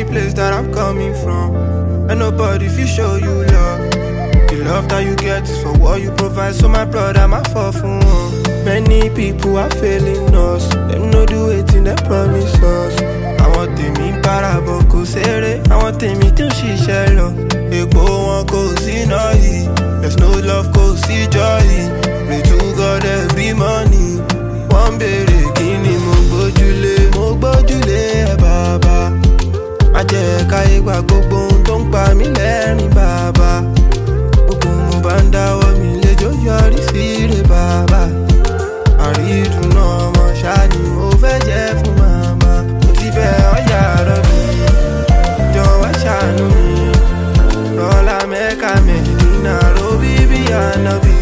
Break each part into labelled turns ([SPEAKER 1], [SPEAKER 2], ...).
[SPEAKER 1] the place that I'm coming from. And nobody fit show you love. The love that you get is for what you provide. So my brother, my fall for one. Many people are failing us. Them no do it in they promise us. I want them in parable, kò ṣeré. I want them in tó ṣiṣẹ́ lọ. Epo wọn kò sí náà yìí. There's no love, kò sí joy. Pray to God every morning. Wọ́n béèrè kí ni mo gbójúlé ẹ bàbá. Má jẹ́ káyé gba gbogbo ohun tó ń pa mí lẹ́rìn bàbá. Gbogbo mo bá ń dáwọ́ mi léjó yọrí síre bàbá. Àrídùnnú ọmọ ṣáà ni mo fẹ́ jẹ́ fún màmá. Mo ti bẹ̀ ọ́ yàrá mi, jọ̀wọ́ ṣàánú mi. Rọ́lá Mẹ́ka Mẹ́dínà ro bíbí ànábì.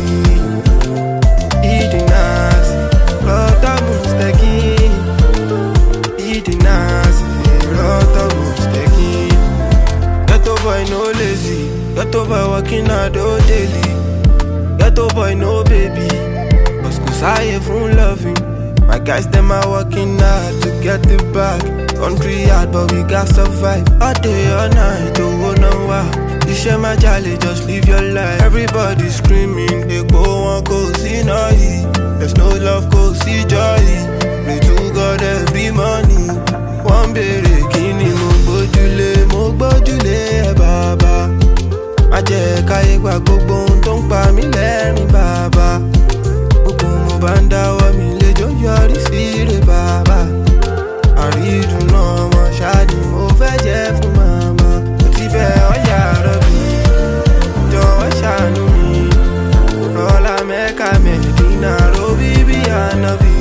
[SPEAKER 1] Idinas, lọ́tọ̀ Mùsítẹ́kìn. Idinas, lọ́tọ̀ Mùsítẹ́kìn. Ghetto boy no lazy, ghetto boy working hard all daily. Ghetto boy no baby, but school sáyé fún loving. My guys them are working hard to get it back. Country hard but we got survive. All day all night, oh no wow. Iṣẹ́ má jalè, just live your life. Everybody screaming, epo wọn kò sí náà yìí. There's no love, kò sí joy. Pray to God every morning. Wọ́n béèrè kí ni mo gbójúlé ẹ bàbá. Má jẹ́ káyé gba gbogbo ohun tó ń pa mí lẹ́rìn bàbá. Gbogbo mo bá ń dáwọ́ mi léjó yọrí síre bàbá. Àrídùnnú ọmọ ṣáà ni mo fẹ́ jẹ́ fún màmá. Mo ti bẹ̀ ọ́ yàrá mi, jọ̀wọ́ ṣàánú mi. Rọ́lá Mẹ́ka Mẹ́dínà ro bíbí ànábì.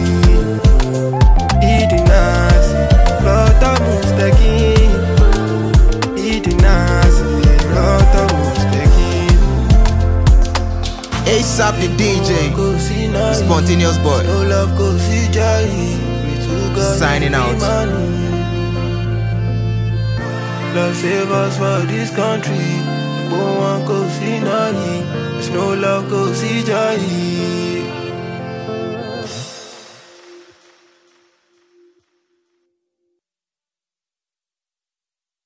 [SPEAKER 1] Idinas, lọ́tọ̀ Mùsítẹ́kìn. Idinas, lọ́tọ̀ Mùsítẹ́kìn.
[SPEAKER 2] ASAP the DJ, Spontaneous Boy.
[SPEAKER 1] No love, kò sí joy.
[SPEAKER 2] Signing out.
[SPEAKER 1] Lord save us for this country. No one go see nothing. There's no love, go see joy.